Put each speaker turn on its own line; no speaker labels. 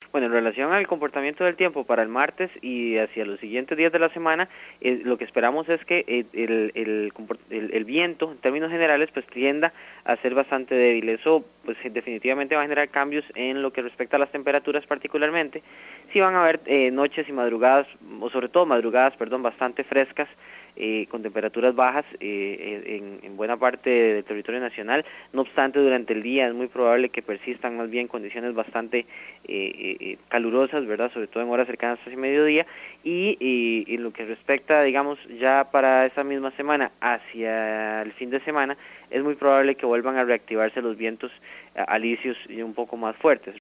Bueno, en relación al comportamiento del tiempo para el martes y hacia los siguientes días de la semana, lo que esperamos es que el viento, en términos generales, pues tienda a ser bastante débil. Eso, pues definitivamente va a generar cambios en lo que respecta a las temperaturas particularmente. Sí van a haber noches y madrugadas, o sobre todo madrugadas, perdón, bastante frescas, con temperaturas bajas en buena parte del territorio nacional. No obstante, durante el día es muy probable que persistan más bien condiciones bastante calurosas, ¿verdad? Sobre todo en horas cercanas hacia mediodía. Y en lo que respecta, digamos, ya para esa misma semana, hacia el fin de semana, es muy probable que vuelvan a reactivarse los vientos alisios y un poco más fuertes.